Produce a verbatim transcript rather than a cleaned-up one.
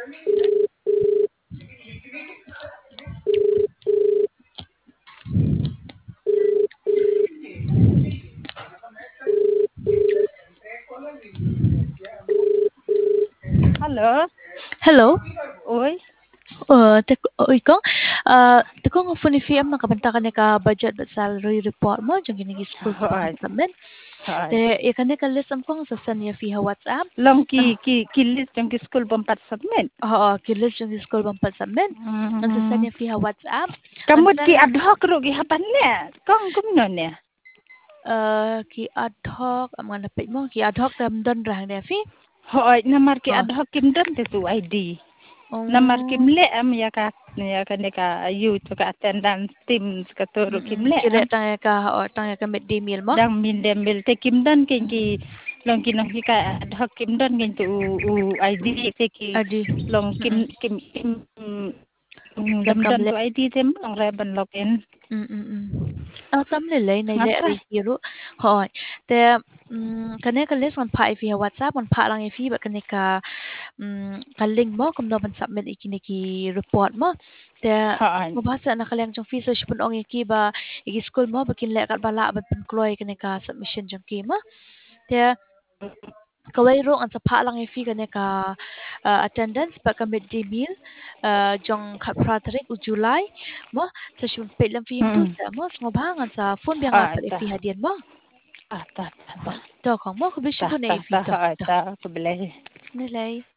Hello. Hello. Oi. Uh, tek oi ko. Uh, teko nga phone fi am nakabanta ka ka budget at salary report mo jang gini school sa Right. pagkasamin. Right. Te ya kan ka list am ko sa san ya fi ha WhatsApp. Long ki ki kilis jang ki school bompat submit. Oo, kilis jang school bang pagsamin. Ang sa san Mm. ya fi ha WhatsApp. Kamot ki Antara ad hoc ro gi hapan ne. Kong kumno ne. uh, ki ad hoc am nga napit mo ki ad hoc tam don rang ya fi. Hoi namar ki Oh. ad hoc kim don te tu I D. Namar kim Um, le am ya ka ya ka ne ka you to ka attendance team ka turu kim le kira am. tang ya ka oh, tang ya ka midday meal mo. Dang min dem bil te kim don kin ki long ki nong ki ka ad hoc kim don kin tu u I D te ki Adi. long kim Mm-mm. kim kim Dam dam kam don le. tu I D tem long reban login. Mm-mm. Ah, tam le lay na le Ngata. ri hiro. Hoy. Te um, kane ka list man pa ifi ha WhatsApp man pa lang ifi ba kane ka um, ka link mo kum no ban submit ikini ki report mo. Te Haan. mabasa na kalang jong fee so shipun ong iki ba iki school mo bakin le kat bala ba employ kane ka submission jong ki mo. Te kawai ro ang sa pa lang ifi kane ka uh, attendance ba ka midday meal uh, jong kat pratarik u July mo sa shun pe lam fi tu Hmm. sa mo so bangan sa phone biang Haan apat ta. ifi hadian mo Ah ta ta mo ta. to kong mo ko Ta bishipun ta ifi ta to haan to ta. Kabelay. nilay